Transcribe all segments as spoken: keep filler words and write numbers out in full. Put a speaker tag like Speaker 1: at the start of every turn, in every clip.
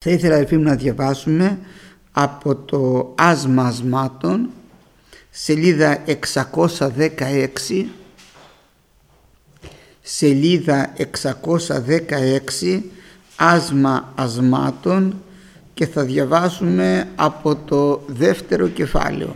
Speaker 1: Θα ήθελα, αδελφοί μου, να διαβάσουμε από το Άσμα Ασμάτων, σελίδα εξακόσια δεκαέξι, σελίδα εξακόσια δεκαέξι, Άσμα Ασμάτων, και θα διαβάσουμε από το δεύτερο κεφάλαιο.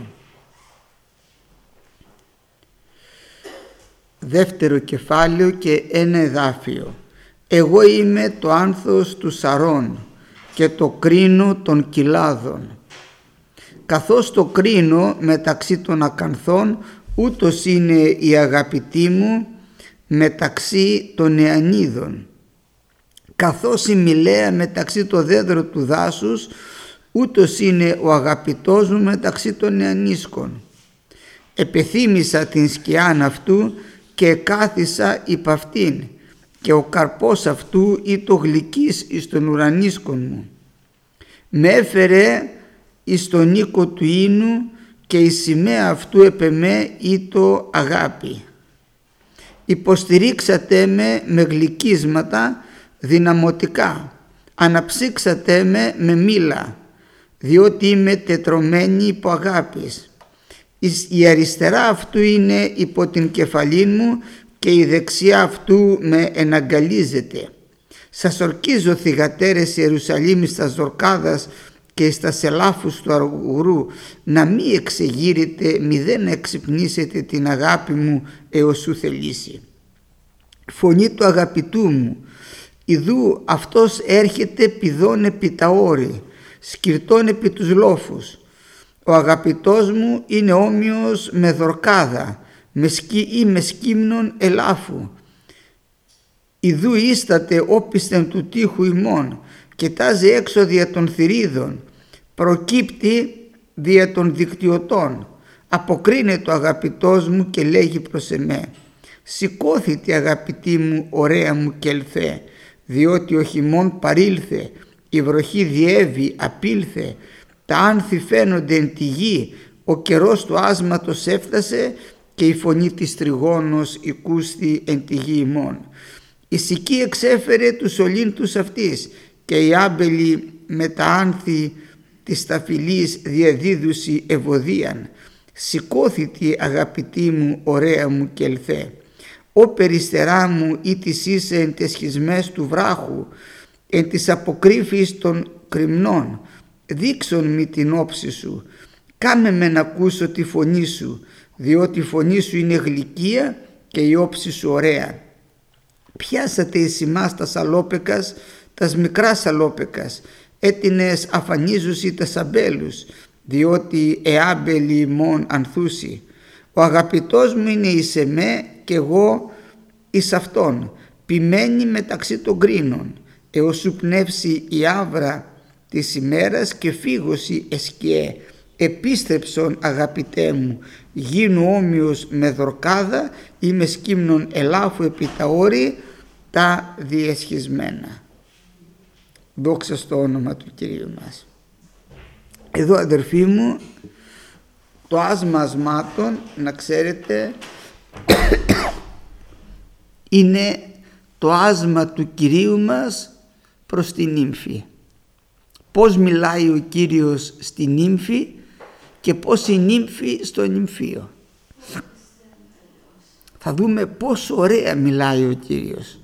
Speaker 1: Δεύτερο κεφάλαιο και ένα εδάφιο. Εγώ είμαι το άνθος του Σαρών και το κρίνο των κοιλάδων. Καθώς το κρίνο μεταξύ των ακανθών, ούτως είναι η αγαπητή μου μεταξύ των νεανίδων. Καθώς η μηλαία μεταξύ το δέντρο του δάσους, ούτως είναι ο αγαπητός μου μεταξύ των νεανίσκων. Επεθύμησα την σκιάν αυτού και κάθισα υπ' αυτήν, και ο καρπός αυτού ήτο γλυκής εις των ουρανίσκων μου. Με έφερε εις τον οίκο του ίνου, και η σημαία αυτού επ' εμέ ήτο αγάπη. Υποστηρίξατε με με γλυκίσματα δυναμωτικά, αναψύξατε με με μήλα, διότι είμαι τετρωμένη υπό αγάπης. Η αριστερά αυτού είναι υπό την κεφαλή μου, και η δεξιά αυτού με εναγκαλίζεται. Σας ορκίζω, θυγατέρες Ιερουσαλήμ, στα ζορκάδας και στα σελάφους του αργουρού, να μη εξεγείρετε, μη δεν εξυπνήσετε την αγάπη μου έως σου θελήσει. Φωνή του αγαπητού μου, ιδού αυτός έρχεται πηδών επί τα όρη, σκυρτών επί τους λόφους. Ο αγαπητός μου είναι όμοιος με δορκάδα, με σκι ή με σκύμνον ελάφου. Ιδού ίσταται όπισθεν του τείχου ημών, κοιτάζει έξω δια των θηρίδων, προκύπτει δια των δικτυωτών. Αποκρίνεται ο αγαπητός μου και λέγει προς εμέ, σηκώθητε αγαπητή μου, ωραία μου, και ελθέ, διότι ο χειμών παρήλθε, η βροχή διέβη, απήλθε, τα άνθη φαίνονται εν τη γη, ο καιρός του άσματος έφτασε, και η φωνή της τριγώνος οικούστη εν τη γη ημών. Η σική εξέφερε τους ολύνθους αυτής, και η άμπελη με τα άνθη της ταφυλής διαδίδουση ευωδίαν. Σηκώθητη αγαπητή μου, ωραία μου, και ελθέ. Ω περιστερά μου ή της είσαι εν τες σχισμές του βράχου, εν της αποκρύφης των κρυμνών. Δείξον μη την όψη σου, κάμε με να ακούσω τη φωνή σου, διότι η φωνή σου είναι γλυκία και η όψη σου ωραία. Πιάσατε εις ημάς τα σαλόπεκας, τας μικρά σαλόπεκας, έτινες αφανίζουσι τας αμπέλους, διότι εάμπελη ημών ανθούσι. Ο αγαπητός μου είναι εις εμέ, και εγώ εις αυτόν, ποιμένη μεταξύ των κρίνων, έως σου πνεύσει η άβρα της ημέρας και φύγωση εσκιέ. Επίστρεψον αγαπητέ μου, γίνου όμοιος με δορκάδα ή με σκύμνον ελάφου επί τα όρη τα διεσχισμένα. Δόξα στο όνομα του Κυρίου μας. Εδώ, αδερφοί μου, το άσμα ασμάτων, να ξέρετε, είναι το άσμα του Κυρίου μας προς την νύμφη. Πώς μιλάει ο Κύριος στη νύμφη και πώς η νύμφη στο νυμφίο. Θα δούμε πόσο ωραία μιλάει ο Κύριος.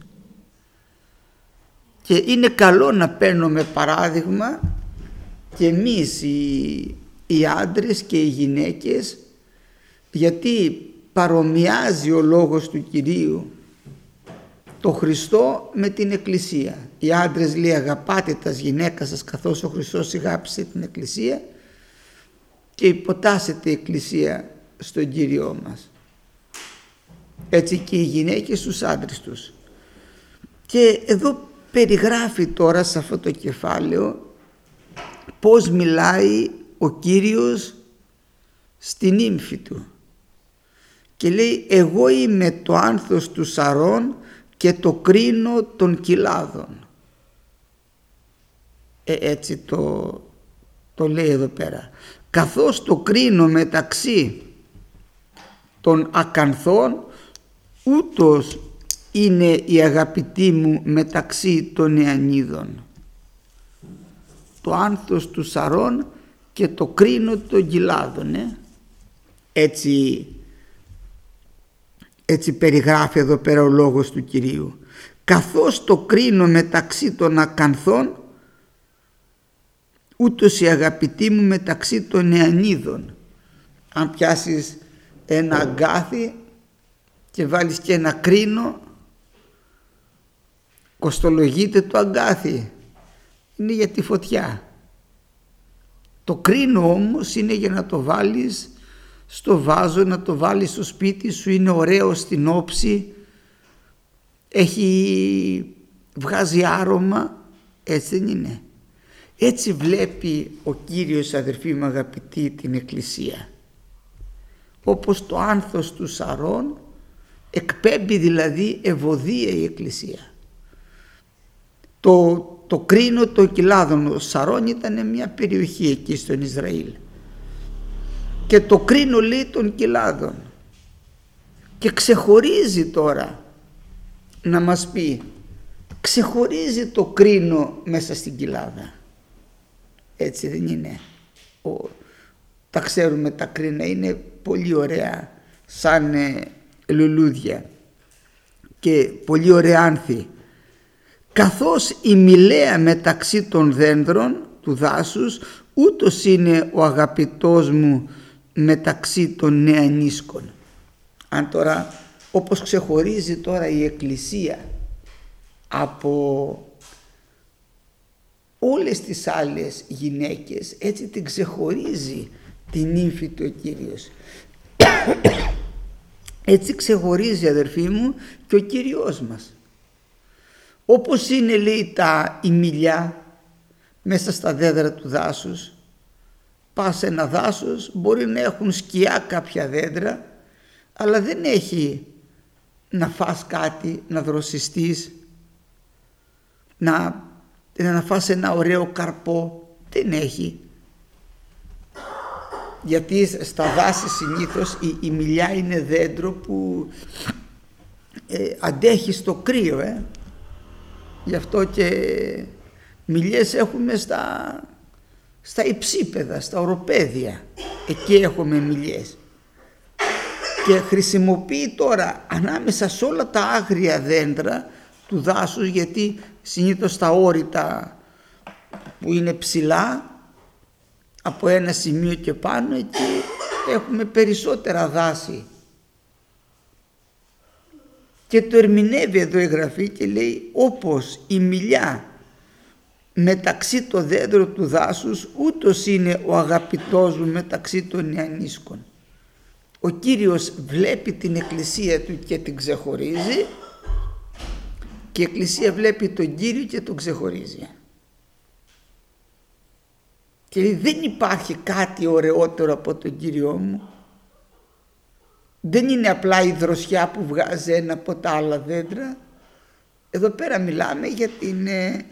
Speaker 1: Και είναι καλό να παίρνουμε παράδειγμα και εμείς οι, οι άντρες και οι γυναίκες, γιατί παρομοιάζει ο λόγος του Κυρίου το Χριστό με την Εκκλησία. Οι άντρες λέει αγαπάτε τας γυναίκας σας καθώς ο Χριστός αγάπησε την Εκκλησία, και υποτάσσεται η Εκκλησία στον Κύριό μας. Έτσι και οι γυναίκες στους άντρες τους. Και εδώ περιγράφει τώρα σε αυτό το κεφάλαιο πώς μιλάει ο Κύριος στην νύμφη του. Και λέει, εγώ είμαι το άνθος του Σαρών και το κρίνο των κοιλάδων. Ε, έτσι το, το λέει εδώ πέρα. Καθώς το κρίνο μεταξύ των ακανθών, ούτως είναι η αγαπητή μου μεταξύ των νεανίδων. το άνθος του Σαρών και το κρίνο των Γιλάδων. Ε? Έτσι, έτσι περιγράφει εδώ πέρα ο λόγος του Κυρίου. Καθώς το κρίνο μεταξύ των ακανθών, ούτως η αγαπητή μου μεταξύ των νεανίδων. Αν πιάσεις ένα αγκάθι και βάλεις και ένα κρίνο, κοστολογείται το αγκάθι, είναι για τη φωτιά. Το κρίνο όμως είναι για να το βάλεις στο βάζο, να το βάλεις στο σπίτι σου, είναι ωραίο στην όψη, έχει, βγάζει άρωμα, έτσι δεν είναι? Έτσι βλέπει ο Κύριος, αδερφοί μου αγαπητοί, την Εκκλησία. Όπως το άνθος του Σαρών εκπέμπει δηλαδή ευωδία η Εκκλησία. Το, το κρίνο των Κιλάδων, ο Σαρών ήταν μια περιοχή εκεί στον Ισραήλ, και το κρίνο λέει των Κιλάδων, και ξεχωρίζει τώρα να μας πει, ξεχωρίζει το κρίνο μέσα στην Κοιλάδα. Έτσι δεν είναι? Ο, τα ξέρουμε τα κρίνα, είναι πολύ ωραία σαν ε, λουλούδια και πολύ ωραία άνθη. Καθώς η μηλαία μεταξύ των δέντρων του δάσους, ούτως είναι ο αγαπητός μου μεταξύ των νεανίσκων. Αν τώρα, όπως ξεχωρίζει τώρα η Εκκλησία από όλες τις άλλες γυναίκες, έτσι την ξεχωρίζει την νύμφη του ο Κύριος. Έτσι ξεχωρίζει, αδερφοί μου, και ο Κύριος μας. Όπως είναι, λέει, τα η μιλιά μέσα στα δέντρα του δάσους. Πας σε ένα δάσος, μπορεί να έχουν σκιά κάποια δέντρα, αλλά δεν έχει να φας κάτι, να δροσιστείς, να, να φας ένα ωραίο καρπό. Δεν έχει. Γιατί στα δάση συνήθως η, η μιλιά είναι δέντρο που ε, αντέχει στο κρύο. Ε. Γι' αυτό και μιλιές έχουμε στα, στα υψίπεδα, στα οροπέδια. Εκεί έχουμε μιλιές. Και χρησιμοποιεί τώρα ανάμεσα σε όλα τα άγρια δέντρα του δάσους, γιατί συνήθως τα όρητα που είναι ψηλά, από ένα σημείο και πάνω, εκεί έχουμε περισσότερα δάση. Και το ερμηνεύει εδώ η Γραφή και λέει, όπως η μιλιά μεταξύ το δέντρο του δάσους, ούτως είναι ο αγαπητός μου μεταξύ των νεανίσκων. Ο Κύριος βλέπει την Εκκλησία του και την ξεχωρίζει, και η Εκκλησία βλέπει τον Κύριο και τον ξεχωρίζει. Και λέει, δεν υπάρχει κάτι ωραιότερο από τον Κύριό μου. Δεν είναι απλά η δροσιά που βγάζει ένα από τα άλλα δέντρα. Εδώ πέρα μιλάμε για την... Ε,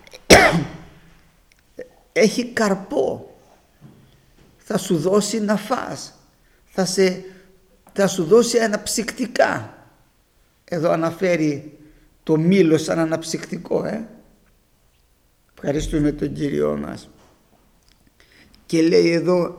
Speaker 1: έχει καρπό. Θα σου δώσει να φας. Θα, σε, θα σου δώσει αναψυκτικά. Εδώ αναφέρει το μήλο σαν αναψυκτικό. Ε. Ευχαριστούμε τον Κύριό μας. Και λέει εδώ,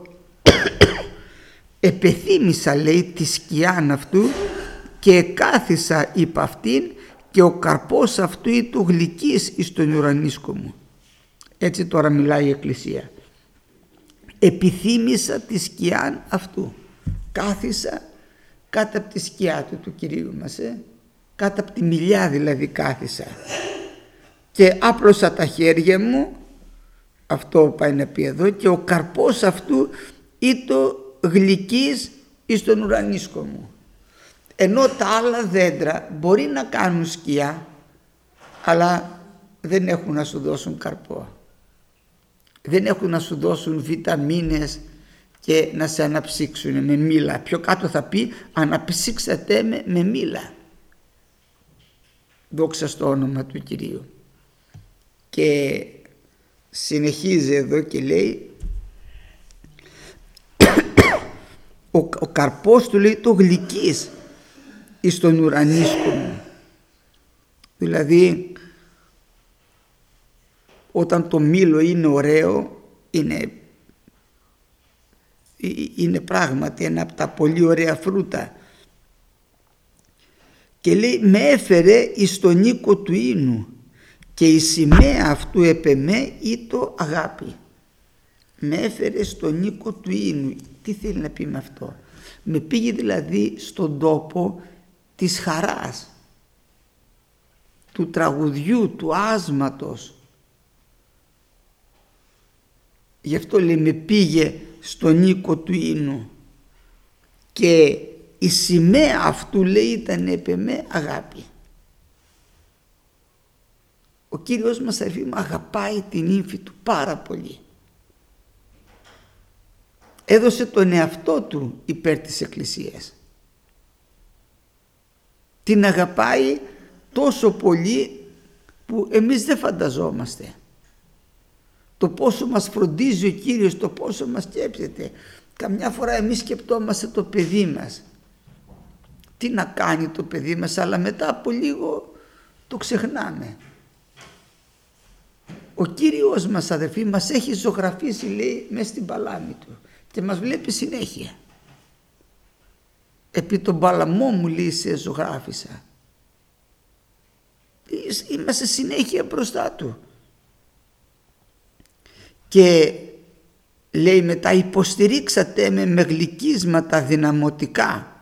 Speaker 1: επεθύμησα, λέει, τη σκιάν αυτού και εκάθισα υπ' αυτήν, και ο καρπός αυτού ή του γλυκής εις τον ουρανίσκο μου. Έτσι τώρα μιλάει η Εκκλησία. Επιθύμησα τη σκιάν αυτού. Κάθισα κάτω από τη σκιά του, του Κυρίου μας. Ε? Κάτω από τη μιλιά δηλαδή κάθισα. Και άπλωσα τα χέρια μου, αυτό πάει να πει εδώ, και ο καρπός αυτού ή το γλυκής εις τον ουρανίσκο μου. Ενώ τα άλλα δέντρα μπορεί να κάνουν σκιά, αλλά δεν έχουν να σου δώσουν καρπό. Δεν έχουν να σου δώσουν βιταμίνες και να σε αναψύξουν με μήλα. Πιο κάτω θα πει, αναψύξατε με, με μήλα. Δόξα στο όνομα του Κυρίου. Και συνεχίζει εδώ και λέει, ο, ο καρπός του, λέει, το γλυκής εις τον ουρανίσκο μου. Δηλαδή όταν το μήλο είναι ωραίο, είναι, είναι πράγματι ένα από τα πολύ ωραία φρούτα. Και λέει, με έφερε εις τον οίκο του ίνου και η σημαία αυτού επεμέ ήτο αγάπη. Με έφερε στον οίκο του ίνου. Τι θέλει να πει με αυτό? Με πήγε δηλαδή στον τόπο της χαράς, του τραγουδιού, του άσματος. Γι' αυτό λέει με πήγε στον οίκο του ίνου και η σημαία αυτού λέει ήταν επεμέ αγάπη. Ο Κύριος μας, αδελφοί μου, αγαπάει την ύμφη του πάρα πολύ. Έδωσε τον εαυτό του υπέρ της Εκκλησίας. Την αγαπάει τόσο πολύ που εμείς δεν φανταζόμαστε. Το πόσο μας φροντίζει ο Κύριος, το πόσο μας σκέψεται. Καμιά φορά εμείς σκεπτόμαστε το παιδί μας. Τι να κάνει το παιδί μας, αλλά μετά από λίγο το ξεχνάμε. Ο Κύριος μας, αδελφοί, μας έχει ζωγραφίσει, λέει, μέσα στην παλάμη του και μας βλέπει συνέχεια. Επί τον παλαμό μου, λέει, σε ζωγράφισα. Είμαστε συνέχεια μπροστά του. Και λέει μετά, υποστηρίξατε με με γλυκίσματα δυναμωτικά,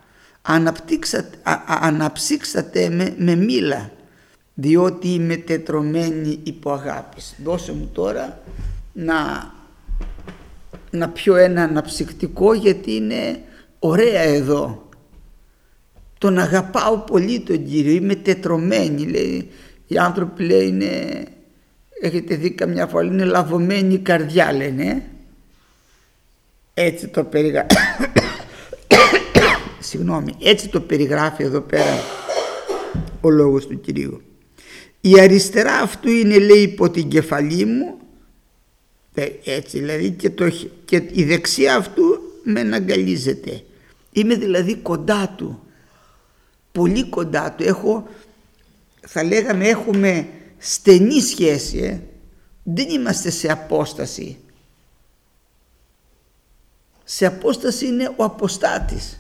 Speaker 1: αναψύξατε με με μήλα, διότι είμαι τετρωμένη υπό αγάπης. Δώσε μου τώρα να, να πιω ένα αναψυκτικό, γιατί είναι ωραία εδώ. Τον αγαπάω πολύ τον Κύριο, είμαι τετρωμένη, λέει. Οι άνθρωποι, λέει, είναι, έχετε δει καμιά φορά, είναι λαβωμένη η καρδιά, λένε. Έτσι το περιγράφει. Συγγνώμη, έτσι το περιγράφει εδώ πέρα ο λόγος του Κυρίου. Η αριστερά αυτού είναι, λέει, υπό την κεφαλή μου, έτσι δηλαδή, και, το, και η δεξιά αυτού με αναγκαλίζεται. Είμαι δηλαδή κοντά του, πολύ κοντά του. Έχω, θα λέγαμε, έχουμε στενή σχέση, ε. Δεν είμαστε σε απόσταση. Σε απόσταση είναι ο αποστάτης.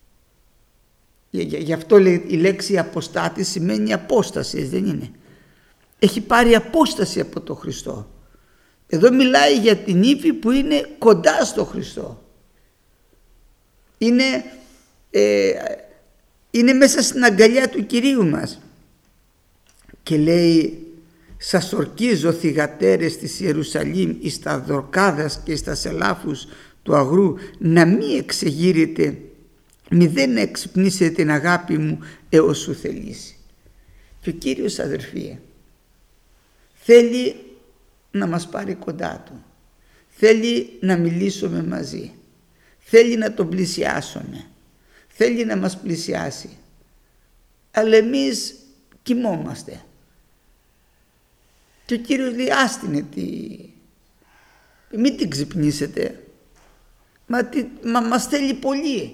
Speaker 1: Γι' αυτό, λέει, η λέξη αποστάτη σημαίνει απόσταση, δεν είναι? Έχει πάρει απόσταση από τον Χριστό. Εδώ μιλάει για την ύφη που είναι κοντά στο Χριστό. Είναι, ε, είναι μέσα στην αγκαλιά του Κυρίου μας. Και λέει, σας ορκίζω, θυγατέρες της Ιερουσαλήμ, εις τα δορκάδας και εις τα σελάφους του αγρού, να μη εξεγείρετε, μη δεν εξυπνήσετε την αγάπη μου έως σου θελήσει. Και ο Κύριος, αδερφοί, θέλει να μας πάρει κοντά του. Θέλει να μιλήσουμε μαζί. Θέλει να τον πλησιάσουμε. Θέλει να μας πλησιάσει. Αλλά εμείς κοιμόμαστε. Και ο Κύριος λέει, άστινε τι, μην την ξυπνήσετε. Μα, τι, μα μας θέλει πολύ.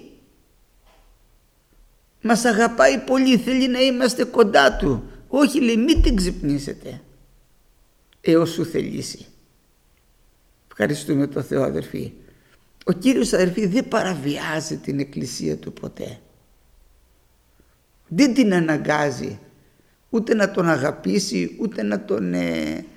Speaker 1: Μας αγαπάει πολύ, θέλει να είμαστε κοντά του. Όχι, λέει, μην την ξυπνήσετε έως σου θελήσει. Ευχαριστούμε τον Θεό, αδερφοί. Ο Κύριος, αδερφοί, δεν παραβιάζει την Εκκλησία του ποτέ. Δεν την αναγκάζει ούτε να τον αγαπήσει, ούτε να τον ε,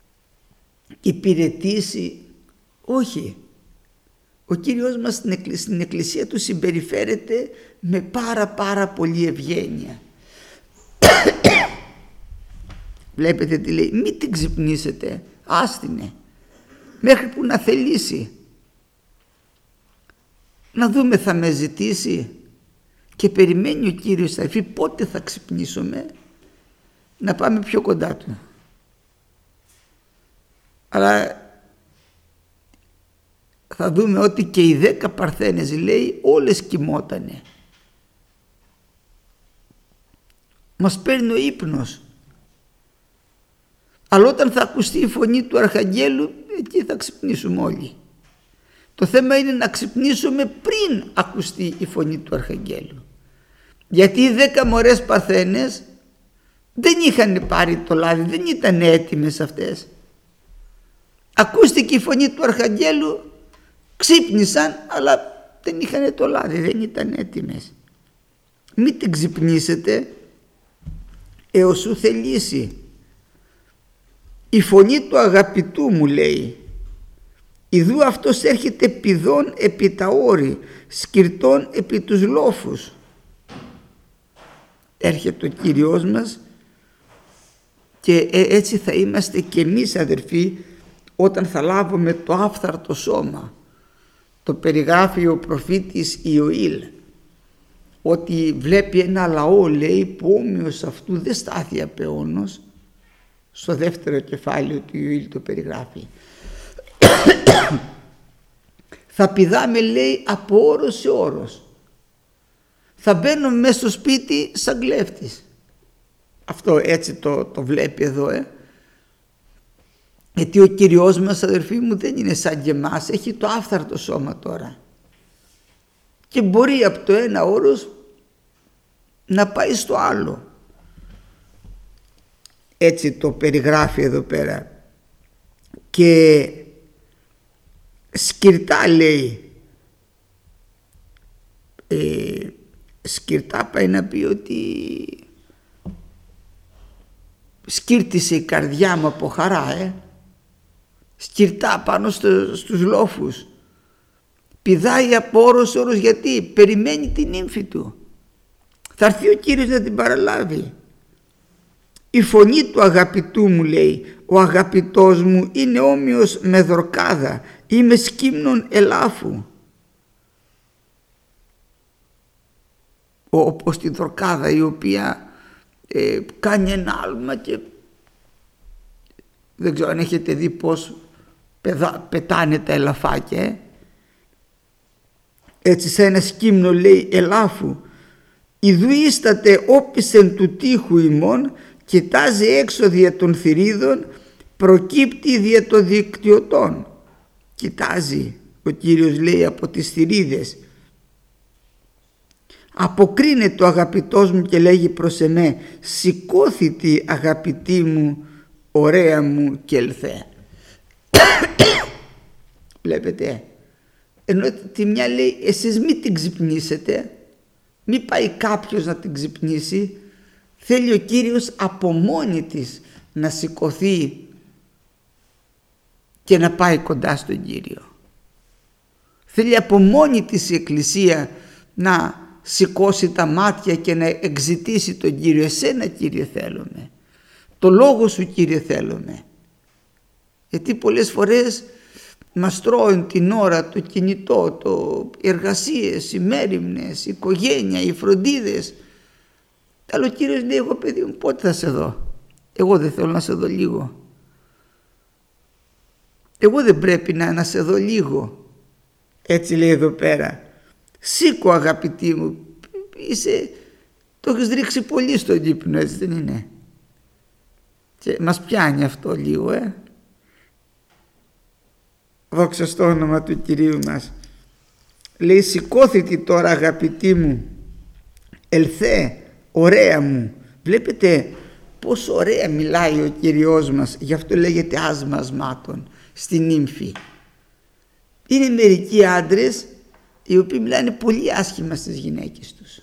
Speaker 1: υπηρετήσει. Όχι. Ο Κύριος μας στην εκκλησία, στην εκκλησία του συμπεριφέρεται με πάρα πάρα πολύ ευγένεια. Βλέπετε τι λέει, μην την ξυπνήσετε, άστινε, μέχρι που να θελήσει. Να δούμε, θα με ζητήσει. Και περιμένει ο Κύριος, θα πει πότε θα ξυπνήσουμε, να πάμε πιο κοντά του. Αλλά θα δούμε ότι και οι δέκα παρθένες, λέει, όλες κοιμότανε. Μας παίρνει ο ύπνος. Αλλά όταν θα ακουστεί η φωνή του Αρχαγγέλου, εκεί θα ξυπνήσουμε όλοι. Το θέμα είναι να ξυπνήσουμε πριν ακουστεί η φωνή του Αρχαγγέλου. Γιατί οι δέκα μωρές παρθένες δεν είχαν πάρει το λάδι, δεν ήταν έτοιμες αυτές. ακούστηκε η φωνή του Αρχαγγέλου, ξύπνησαν, αλλά δεν είχαν το λάδι, δεν ήταν έτοιμες. Μην την ξυπνήσετε έως σου θελήσει. Η φωνή του αγαπητού μου, λέει, ιδού αυτός έρχεται πηδών επί τα όρη, σκυρτών επί τους λόφους. Έρχεται ο Κύριος μας και έτσι θα είμαστε και εμείς, αδερφοί, όταν θα λάβουμε το άφθαρτο σώμα. Το περιγράφει ο προφήτης Ιωήλ, ότι βλέπει ένα λαό, λέει, που όμοιος αυτού δεν στάθη απεώνος. Στο δεύτερο κεφάλαιο του Ιωήλ το περιγράφει. Θα πηδάμε, λέει, από όρος σε όρος. Θα μπαίνουμε μέσα στο σπίτι σαν κλέφτης. Αυτό έτσι το, το βλέπει εδώ, ε. Γιατί ο Κυριός μας, αδερφοί μου, δεν είναι σαν και εμάς, έχει το άφθαρτο σώμα τώρα. Και μπορεί από το ένα όρος να πάει στο άλλο. Έτσι το περιγράφει εδώ πέρα. Και σκυρτά, λέει, ε, σκυρτά πάει να πει ότι σκύρτησε η καρδιά μου από χαρά, ε. Σκυρτά πάνω στο, στους λόφους. Πηδάει από όρος όρος, γιατί περιμένει την ύμφη του. Θα έρθει ο Κύριος να την παραλάβει. Η φωνή του αγαπητού μου, λέει, ο αγαπητός μου είναι όμοιος με δορκάδα ή με σκύμνον ελάφου. Όπως τη δορκάδα η οποία ε, κάνει ένα άλμα και δεν ξέρω αν έχετε δει πως πεδα, πετάνε τα ελαφάκια, ε. Έτσι σε ένα σκύμνο, λέει, ελάφου. Ιδού ίσταται όπισεν του τείχου ημών, κοιτάζει έξω δια των θηρίδων, προκύπτει δια των δικτυωτών. Κοιτάζει ο Κύριος, λέει, από τις θηρίδες. Αποκρίνεται ο αγαπητός μου και λέγει προς εμέ, σηκώθητη αγαπητή μου, ωραία μου και ελθέ. Βλέπετε, ενώ τη μια λέει, εσείς μην την ξυπνήσετε, μην πάει κάποιος να την ξυπνήσει. Θέλει ο Κύριος από μόνη της να σηκωθεί και να πάει κοντά στον Κύριο. Θέλει από μόνη της η Εκκλησία να σηκώσει τα μάτια και να εξητήσει τον Κύριο. Εσένα, Κύριε, θέλουμε. Το λόγο σου, Κύριε, θέλουμε. Γιατί πολλές φορές μας τρώουν την ώρα το κινητό, το εργασίες, οι μέριμνες, η οικογένεια, οι φροντίδες. Αλλά ο Κύριος λέει, εγώ παιδί μου, πότε θα σε δω? Εγώ δεν θέλω να σε δω λίγο. Εγώ δεν πρέπει να, να σε δω λίγο. Έτσι λέει εδώ πέρα. Σήκω, αγαπητή μου, είσαι, το έχεις ρίξει πολύ στον ύπνο, έτσι δεν είναι? Και μας πιάνει αυτό λίγο, ε. Δόξα στο όνομα του Κυρίου μας. Λέει, σηκώθητη τώρα, αγαπητή μου, ελθέ, ωραία μου. Βλέπετε πόσο ωραία μιλάει ο Κυριός μας, γι' αυτό λέγεται άσμα ασμάτων στην ύμφη. Είναι μερικοί άντρες οι οποίοι μιλάνε πολύ άσχημα στις γυναίκες τους.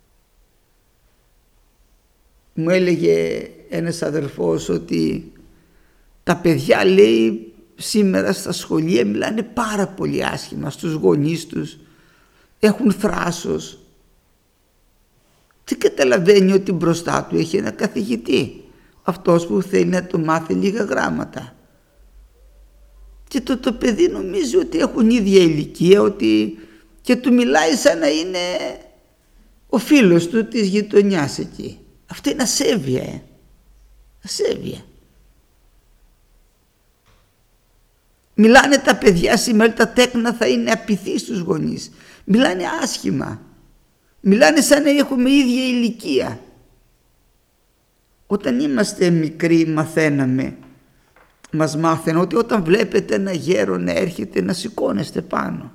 Speaker 1: Μου έλεγε ένας αδερφός ότι τα παιδιά, λέει, σήμερα στα σχολεία μιλάνε πάρα πολύ άσχημα στους γονείς τους, έχουν θράσος. Τι καταλαβαίνει ότι μπροστά του έχει ένα καθηγητή, αυτός που θέλει να του μάθει λίγα γράμματα. Και το, το παιδί νομίζει ότι έχουν ίδια ηλικία, ότι και του μιλάει σαν να είναι ο φίλος του της γειτονιάς εκεί. Αυτό είναι ασέβεια, ε. ασέβεια. Μιλάνε τα παιδιά σήμερα, τα τέκνα θα είναι απειθείς στους γονείς. Μιλάνε άσχημα. Μιλάνε σαν να έχουμε ίδια ηλικία. Όταν είμαστε μικροί μαθαίναμε, μας μάθαινε ότι όταν βλέπετε ένα γέρο να έρχεται να σηκώνεστε πάνω.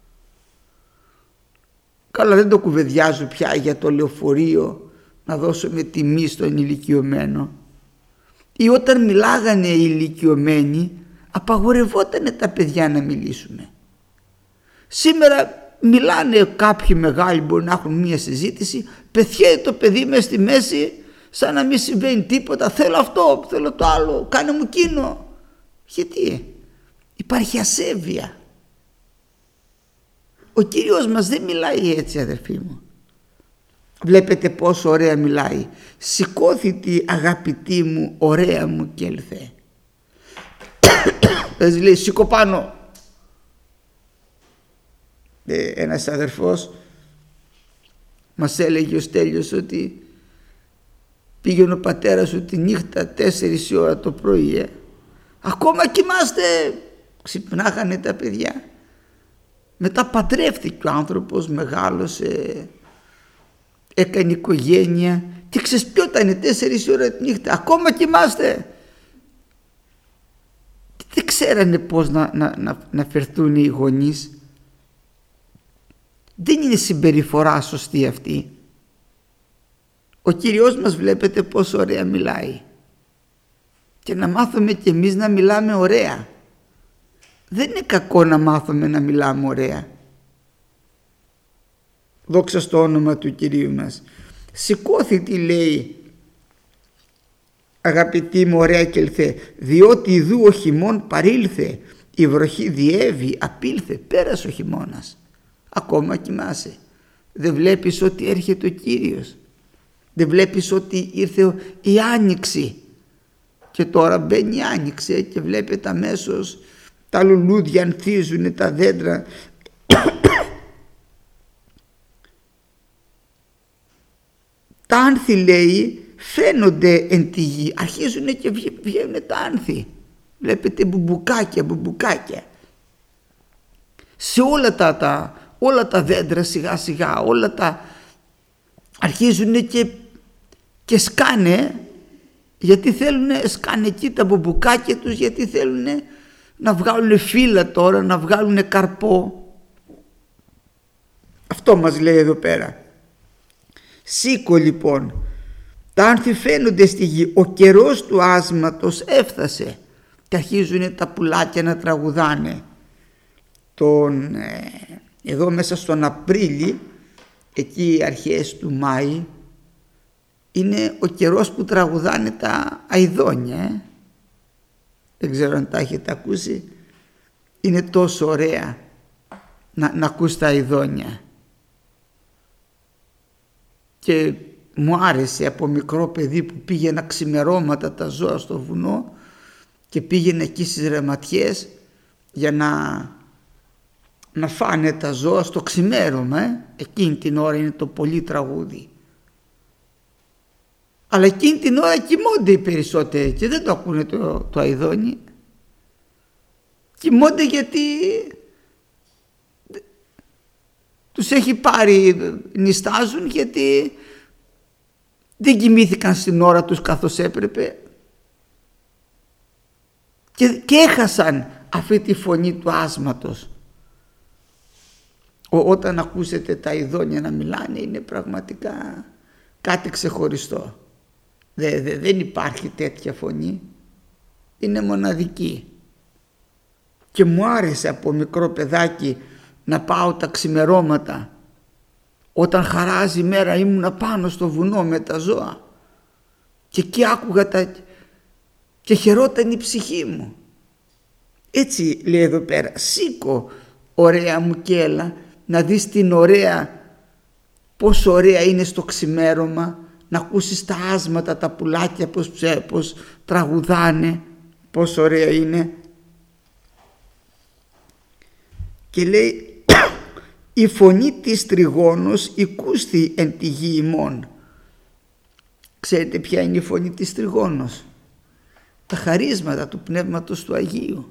Speaker 1: Καλά, δεν το κουβεντιάζω πια για το λεωφορείο να δώσουμε τιμή στον ηλικιωμένο. Ή όταν μιλάγανε οι ηλικιωμένοι, απαγορευότανε τα παιδιά να μιλήσουμε. Σήμερα μιλάνε κάποιοι μεγάλοι, μπορεί να έχουν μία συζήτηση, πεθαίνει το παιδί μες στη μέση σαν να μην συμβαίνει τίποτα. Θέλω αυτό, θέλω το άλλο, κάνε μου εκείνο. Γιατί? Υπάρχει ασέβεια. Ο Κύριος μας δεν μιλάει έτσι, αδερφοί μου. Βλέπετε πόσο ωραία μιλάει. Σηκώθητη αγαπητή μου, ωραία μου και ελθέ. Έτσι λέει, σήκω πάνω. Ε, ένας αδερφός μας έλεγε ο Στέλιος ότι πήγαινε ο πατέρας σου τη νύχτα τέσσερις η ώρα το πρωί. Ε. Ακόμα κοιμάστε. Ξυπνάχανε τα παιδιά. Μετά παντρεύτηκε ο άνθρωπος, μεγάλωσε, έκανε οικογένεια και ξεσπιότανε τέσσερις η ώρα τη νύχτα. Ακόμα κοιμάστε. Δεν ξέρανε πώς να, να, να, να φερθούν οι γονείς. Δεν είναι συμπεριφορά σωστή αυτή. Ο Κύριος μας βλέπετε πόσο ωραία μιλάει. Και να μάθουμε κι εμείς να μιλάμε ωραία. Δεν είναι κακό να μάθουμε να μιλάμε ωραία. Δόξα στο όνομα του Κυρίου μας. Σηκώθητη, λέει, αγαπητή μου, ωραία και ελθέ, διότι ιδού ο χειμών παρήλθε, η βροχή διέβη, απήλθε, πέρασε ο χειμώνας. Ακόμα κοιμάσαι. Δεν βλέπεις ότι έρχεται ο Κύριος? Δεν βλέπεις ότι ήρθε η Άνοιξη? Και τώρα μπαίνει η Άνοιξη και βλέπετε αμέσως τα λουλούδια ανθίζουν, τα δέντρα. Τα άνθη, λέει, φαίνονται εν τη γη. Αρχίζουν και βγαίνουν τα άνθη. Βλέπετε μπουμπουκάκια, μπουμπουκάκια. Σε όλα τα, τα, όλα τα δέντρα σιγά σιγά, όλα τα αρχίζουν και, και σκάνε, γιατί θέλουν, σκάνε εκεί τα μπουμπουκάκια τους, γιατί θέλουν να βγάλουν φύλλα τώρα, να βγάλουν καρπό. Αυτό μας λέει εδώ πέρα. Σήκω λοιπόν, τα άνθη φαίνονται στη γη, ο καιρός του άσματος έφτασε και αρχίζουν τα πουλάκια να τραγουδάνε. Τον, ε, εδώ μέσα στον Απρίλη, εκεί αρχές του Μάη, είναι ο καιρός που τραγουδάνε τα αηδόνια. Ε. Δεν ξέρω αν τα έχετε ακούσει. Είναι τόσο ωραία να, να ακούς τα αηδόνια. Και μου άρεσε από μικρό παιδί που πήγαινα ξημερώματα τα ζώα στο βουνό και πήγαινε εκεί στις ρεματιές για να, να φάνε τα ζώα στο ξημέρωμα. Ε. Εκείνη την ώρα είναι το πολύ τραγούδι. Αλλά εκείνη την ώρα κοιμώνται οι περισσότεροι και δεν το ακούνε το, το αηδόνι. Κοιμώνται γιατί τους έχει πάρει, νηστάζουν, γιατί δεν κοιμήθηκαν στην ώρα τους καθώς έπρεπε και, και έχασαν αυτή τη φωνή του άσματος. Ό, όταν ακούσετε τα αηδόνια να μιλάνε, είναι πραγματικά κάτι ξεχωριστό. Δε, δε, δεν υπάρχει τέτοια φωνή, είναι μοναδική. Και μου άρεσε από μικρό παιδάκι να πάω τα ξημερώματα. Όταν χαράζει η μέρα ήμουνα πάνω στο βουνό με τα ζώα και εκεί άκουγα τα... και χαιρόταν η ψυχή μου. Έτσι λέει εδώ πέρα, σήκω ωραία μου και έλα να δεις την ωραία, πόσο ωραία είναι στο ξημέρωμα, να ακούσεις τα άσματα, τα πουλάκια πως, πως τραγουδάνε, πόσο ωραία είναι. Και λέει, η φωνή της τριγώνος οικούσθη εν τη γη ημών. Ξέρετε ποια είναι η φωνή της τριγώνος? Τα χαρίσματα του Πνεύματος του Αγίου.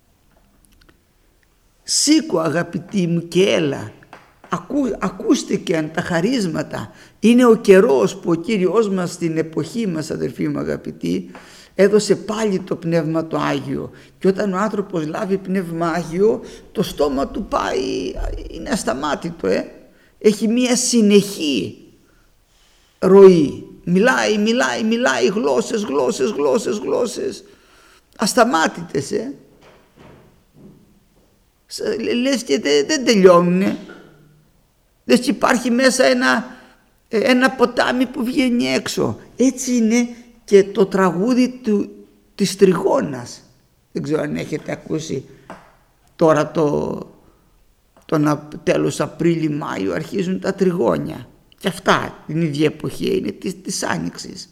Speaker 1: Σήκω αγαπητοί μου και έλα. Ακού, ακούστηκαν τα χαρίσματα. Είναι ο καιρός που ο Κύριος μας στην εποχή μας, αδερφοί μου αγαπητοί, έδωσε πάλι το Πνεύμα το Άγιο. Και όταν ο άνθρωπος λάβει Πνεύμα Άγιο, το στόμα του πάει, είναι ασταμάτητο. Ε? Έχει μία συνεχή ροή. Μιλάει, μιλάει, μιλάει, γλώσσες, γλώσσες, γλώσσες, γλώσσες. Ασταμάτητες. Ε? Λες και δεν, δεν τελειώνουνε. Λες και υπάρχει μέσα ένα, ένα ποτάμι που βγαίνει έξω. Έτσι είναι και το τραγούδι του, της τριγώνας. Δεν ξέρω αν έχετε ακούσει τώρα το, το τέλος Απρίλη-Μάιο αρχίζουν τα τριγώνια. Και αυτά την ίδια εποχή είναι της, της Άνοιξης.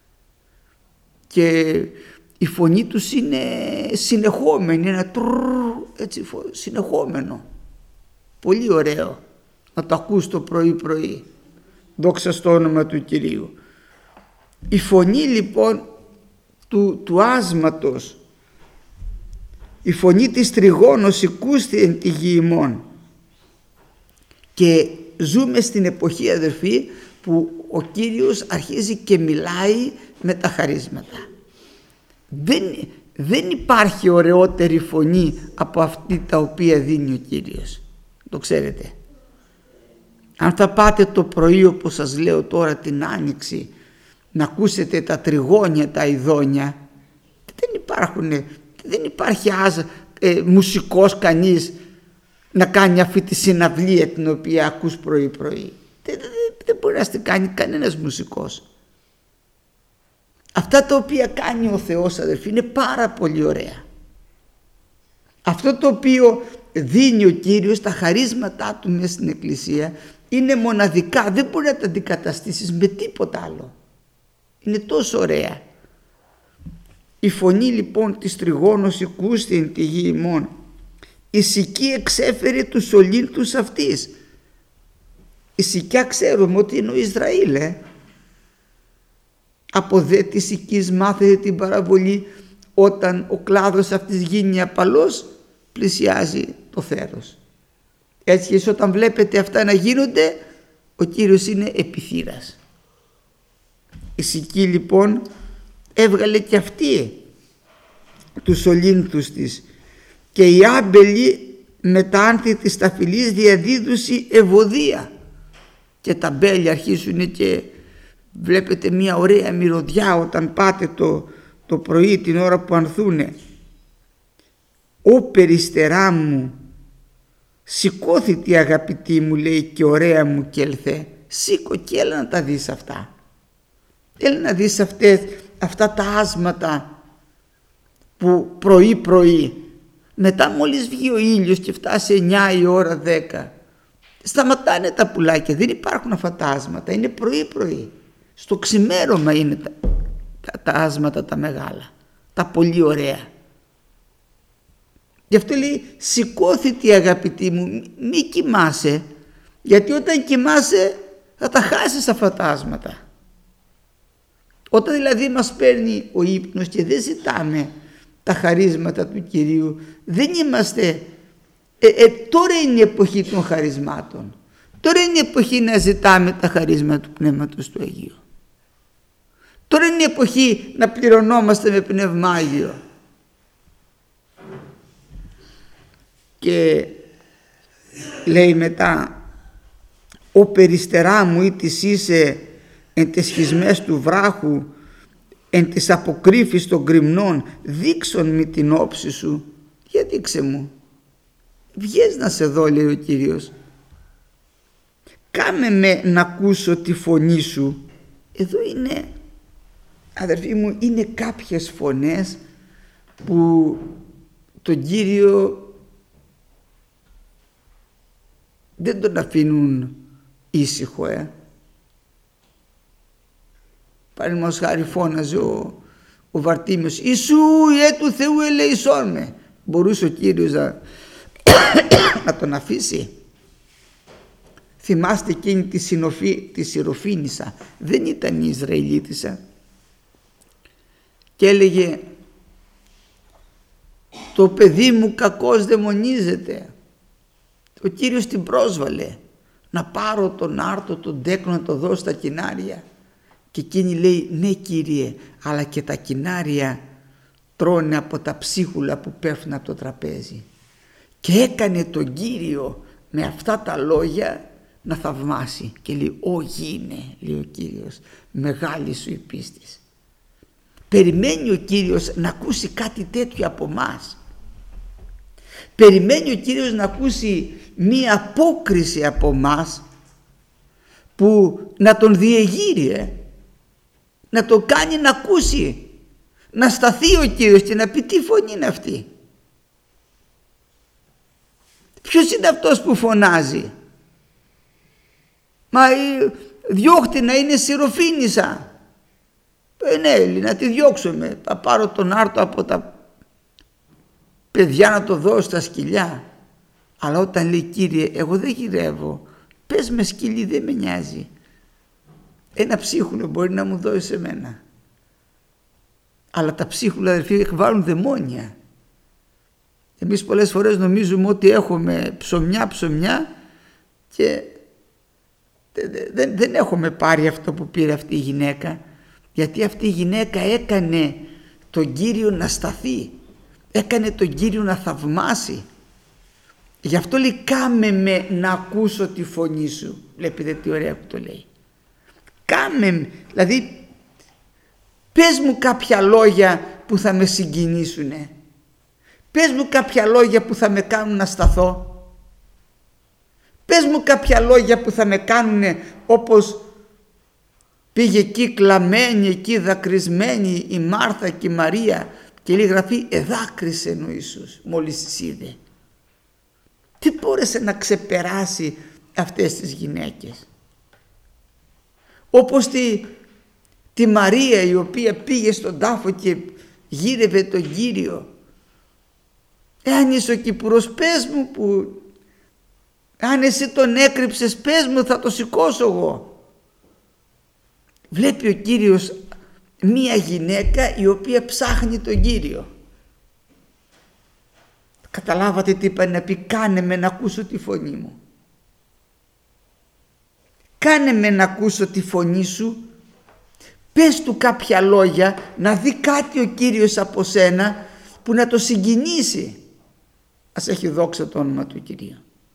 Speaker 1: Και η φωνή τους είναι συνεχόμενη, ένα τρρρρ, έτσι συνεχόμενο. Πολύ ωραίο να το ακούς το πρωί πρωί. Δόξα στο όνομα του Κυρίου. Η φωνή λοιπόν του, του άσματος, η φωνή της τριγώνος οικούστη εν τη γη ημών. Και ζούμε στην εποχή, αδερφοί, που ο Κύριος αρχίζει και μιλάει με τα χαρίσματα. Δεν, δεν υπάρχει ωραιότερη φωνή από αυτή τα οποία δίνει ο Κύριος. Το ξέρετε. Αν θα πάτε το πρωί, όπως σας λέω τώρα, την Άνοιξη, να ακούσετε τα τριγώνια, τα ειδόνια, δεν υπάρχουν, δεν υπάρχει ας, ε, μουσικός κανείς να κάνει αυτή τη συναυλία την οποία ακούς πρωί πρωί. Δεν, δεν, δεν μπορεί να την κάνει κανένας μουσικός. Αυτά τα οποία κάνει ο Θεός, αδερφοί, είναι πάρα πολύ ωραία. Αυτό το οποίο δίνει ο Κύριος, τα χαρίσματά του μέσα στην Εκκλησία, είναι μοναδικά, δεν μπορεί να τα αντικαταστήσεις με τίποτα άλλο. Είναι τόσο ωραία. Η φωνή λοιπόν της τριγώνος οικούστη εν τη γη ημών. Η σική εξέφερε τους ολύνθους αυτής. Η σικιά ξέρουμε ότι είναι ο Ισραήλ. Ε? Από δε της σικής μάθετε την παραβολή, όταν ο κλάδος αυτής γίνει απαλός, πλησιάζει το θέρος. Έτσι και όταν βλέπετε αυτά να γίνονται, ο Κύριος είναι επιθύρας. Η σική λοιπόν έβγαλε και αυτή τους ολύνθους της, και η άμπελη με τα άνθη της ταφυλής διαδίδουση ευωδία, και τα μπέλια αρχίσουν και βλέπετε μια ωραία μυρωδιά όταν πάτε το, το πρωί την ώρα που ανθούνε. «Ω περιστερά μου, σηκώθητη αγαπητή μου», λέει, «και ωραία μου και ελθέ». Σήκω και έλα να τα δεις αυτά. Έλα να δεις αυτές, αυτά τα άσματα που πρωί πρωί, μετά μόλις βγει ο ήλιος και φτάσει εννιά η ώρα, δέκα, σταματάνε τα πουλάκια, δεν υπάρχουν αυτά τα άσματα, είναι πρωί πρωί. Στο ξημέρωμα είναι τα, τα, τα άσματα τα μεγάλα, τα πολύ ωραία. Γι' αυτό λέει «σηκώθητη αγαπητή μου, μη, μη κοιμάσαι, γιατί όταν κοιμάσαι θα τα χάσεις αυτά τα άσματα». Όταν δηλαδή μας παίρνει ο ύπνος και δεν ζητάμε τα χαρίσματα του Κυρίου, δεν είμαστε, ε, ε, τώρα είναι η εποχή των χαρισμάτων. Τώρα είναι η εποχή να ζητάμε τα χαρίσματα του Πνεύματος του Αγίου. Τώρα είναι η εποχή να πληρωνόμαστε με Πνεύμα Άγιο. Και λέει μετά «Ο περιστερά μου ή της είσαι εν τες σχισμές του βράχου, εν της αποκρύφης των γκριμνών, δείξον μη την όψη σου». Για δείξε μου, βγες να σε δω, λέει ο Κύριος, κάμε με να ακούσω τη φωνή σου. Εδώ είναι, αδερφοί μου, είναι κάποιες φωνές που τον Κύριο δεν τον αφήνουν ήσυχο. ε. Παραδείγματος χάρη φώναζε ο, ο Βαρτίμιος «Ιησού, Υιέ του Θεού, ελεησόν με». Μπορούσε ο Κύριος να, να τον αφήσει? Θυμάστε εκείνη τη, συνοφή, τη Συροφήνισσα, δεν ήταν η Ισραηλίτισσα, και έλεγε «Το παιδί μου κακώς δαιμονίζεται». Ο Κύριος την πρόσβαλε να πάρω τον άρτο, τον τέκνο, να το δώσω στα κινάρια, και εκείνη λέει «Ναι Κύριε, αλλά και τα κινάρια τρώνε από τα ψίχουλα που πέφτουν από το τραπέζι». Και έκανε τον Κύριο με αυτά τα λόγια να θαυμάσει και λέει «Ω γίνε», λέει ο Κύριος, «μεγάλη σου η πίστης». Περιμένει ο Κύριος να ακούσει κάτι τέτοιο από μας. περιμένει ο Κύριος να ακούσει μία απόκριση από μας που να τον διεγείρει, ε? να τον κάνει να ακούσει, να σταθεί ο Κύριος και να πει τι φωνή είναι αυτή. Ποιος είναι αυτός που φωνάζει? Μα διώχτη να είναι Σιροφήνισσα. Ε, ναι, να τη διώξουμε. Θα πάρω τον άρτο από τα παιδιά να το δώσω στα σκυλιά. Αλλά όταν λέει Κύριε, εγώ δεν γυρεύω, πες με σκυλί, δεν με νοιάζει. Ένα ψίχουλο μπορεί να μου δώσει σε μένα. Αλλά τα ψίχουλα, αδερφοί, εκβάλλουν δαιμόνια. Εμείς πολλές φορές νομίζουμε ότι έχουμε ψωμιά ψωμιά και δεν, δεν έχουμε πάρει αυτό που πήρε αυτή η γυναίκα, γιατί αυτή η γυναίκα έκανε τον Κύριο να σταθεί, έκανε τον Κύριο να θαυμάσει. Γι' αυτό λέει κάμε με να ακούσω τη φωνή σου. Βλέπετε τι ωραία που το λέει. Κάμε με, δηλαδή πες μου κάποια λόγια που θα με συγκινήσουνε. Πες μου κάποια λόγια που θα με κάνουν να σταθώ. Πες μου κάποια λόγια που θα με κάνουν όπως πήγε εκεί κλαμμένη, εκεί δακρυσμένη η Μάρθα και η Μαρία και λέει γραφή εδάκρυσε ο Ιησούς μόλις τις είδε. Τι μπόρεσε να ξεπεράσει αυτές τις γυναίκες? Όπως τη, τη Μαρία η οποία πήγε στον τάφο και γύρευε τον Κύριο. Εάν είσαι ο Κυπουρός πες μου που, αν εσύ τον έκρυψες πες μου, θα το σηκώσω εγώ. Βλέπει ο Κύριος μία γυναίκα η οποία ψάχνει τον Κύριο. Καταλάβατε τι είπα να πει? Κάνε με να ακούσω τη φωνή μου. Κάνε με να ακούσω τη φωνή σου. Πες του κάποια λόγια, να δει κάτι ο Κύριος από σένα που να το συγκινήσει. Ας έχει δόξα το όνομα του Κυρίου.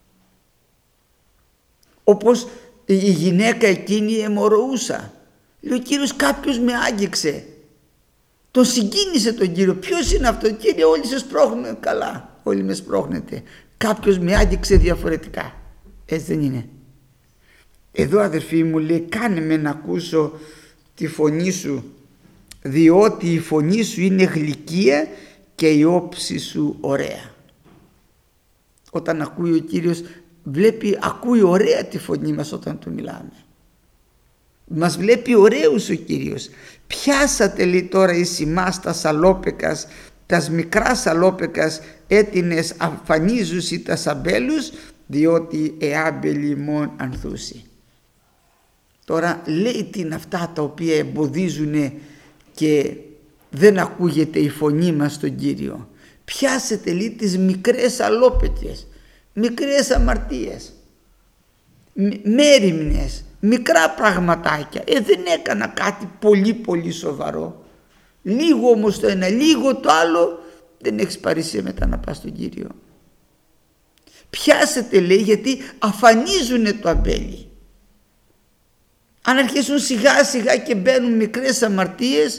Speaker 1: Όπως η γυναίκα εκείνη η αιμορροούσα. Λέει ο Κύριος κάποιος με άγγιξε. Τον συγκίνησε τον Κύριο. Ποιος είναι αυτό? Κύριε, όλοι σε σπρώχνουν. Καλά, όλοι με σπρώχνετε. Κάποιος με άγγιξε διαφορετικά. Έτσι δεν είναι? Εδώ αδερφοί μου λέει κάνε με να ακούσω τη φωνή σου, διότι η φωνή σου είναι γλυκία και η όψη σου ωραία. Όταν ακούει ο Κύριος, βλέπει, ακούει ωραία τη φωνή μας όταν του μιλάμε. Μας βλέπει ωραίους ο Κύριος. Πιάσατε λέει τώρα εις ημάς τα σαλόπεκας, τας μικρά σαλόπεκας έτινες αφανίζουσι τα σαμπέλους, διότι εάμπελοι μόν ανθούσι. Τώρα λέει τι είναι αυτά τα οποία εμποδίζουν και δεν ακούγεται η φωνή μας στον Κύριο. Πιάσετε λέει τις μικρές αλόπετες, μικρές αμαρτίες, μέριμνες, μικρά πραγματάκια. Ε, δεν έκανα κάτι πολύ πολύ σοβαρό. Λίγο όμως το ένα, λίγο το άλλο, δεν έχεις παρησία μετά να πας στον Κύριο. Πιάσετε λέει γιατί αφανίζουνε το αμπέλι. Αν αρχίσουν σιγά σιγά και μπαίνουν μικρές αμαρτίες,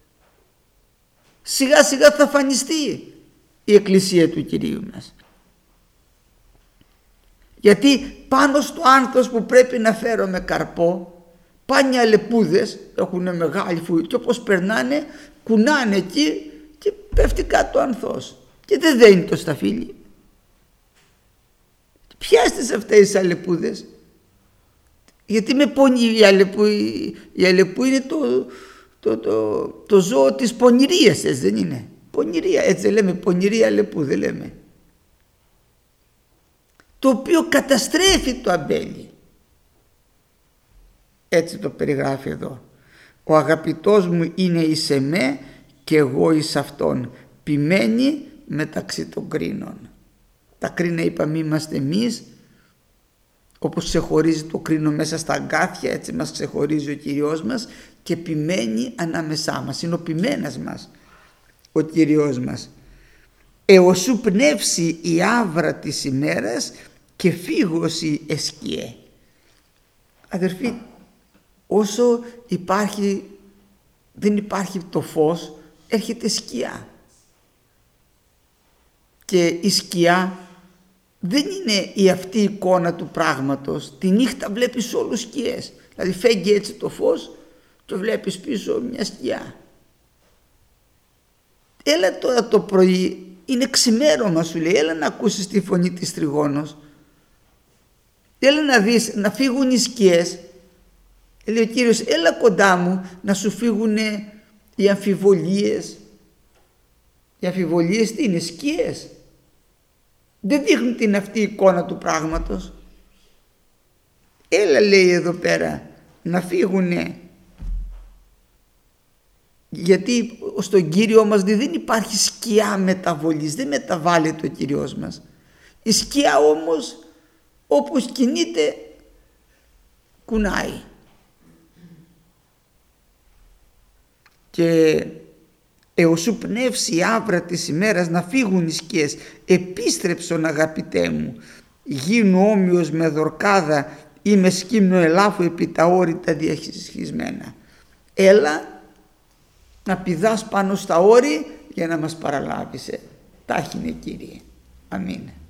Speaker 1: σιγά σιγά θα αφανιστεί η εκκλησία του Κυρίου μας. Γιατί πάνω στο άνθος που πρέπει να φέρω με καρπό, πάνε αλεπούδες, έχουν μεγάλη φούη και όπως περνάνε κουνάνε εκεί και πέφτει κάτω ο ανθός και δεν δένει το σταφύλι. Πιάστες αυτές τις αλεπούδες, γιατί με πονηρή η αλεπού, η αλεπού είναι το, το, το, το ζώο της πονηρίας, έτσι δεν είναι? Πονηρία, έτσι δεν λέμε? Πονηρή αλεπού δεν λέμε? Το οποίο καταστρέφει το αμπέλι. Έτσι το περιγράφει εδώ. Ο αγαπητός μου είναι εις εμέ και εγώ εις αυτόν, ποιμένη μεταξύ των κρίνων. Τα κρίνα είπαμε είμαστε εμείς, όπως ξεχωρίζει το κρίνο μέσα στα αγκάθια, έτσι μας ξεχωρίζει ο Κυριός μας και ποιμένη ανάμεσά μας. Είναι ο ποιμένας μας ο Κυριός μας. Εωσού πνεύσει η άβρα της ημέρας και φύγωση εσκιέ. Αδερφοί, όσο υπάρχει, δεν υπάρχει το φως, έρχεται σκιά. Και η σκιά δεν είναι η αυτή εικόνα του πράγματος. Τη νύχτα βλέπεις όλους σκιές. Δηλαδή φέγγει έτσι το φως και βλέπεις πίσω μια σκιά. Έλα τώρα το πρωί, είναι ξημέρωμα, σου λέει, έλα να ακούσεις τη φωνή της τριγώνος. Έλα να δεις, να φύγουν οι σκιές. Λέει ο Κύριος, έλα κοντά μου να σου φύγουν οι αμφιβολίες. Οι αμφιβολίες τι είναι, σκιές. Δεν δείχνουν την αυτή εικόνα του πράγματος. Έλα, λέει εδώ πέρα, να φύγουνε. Γιατί στον Κύριο μας δεν υπάρχει σκιά μεταβολής, δεν μεταβάλλεται ο Κύριος μας. Η σκιά όμως όπως κινείται κουνάει. Και έως σου πνεύσει η άβρα της ημέρας να φύγουν οι σκιές. Επίστρεψον, αγαπητέ μου, γίνου όμοιος με δορκάδα ή με σκύμνο ελάφου επί τα όρη τα διασχισμένα. Έλα να πηδάς πάνω στα όρη για να μας παραλάβεις. Τάχινε, Κύριε. Αμήν.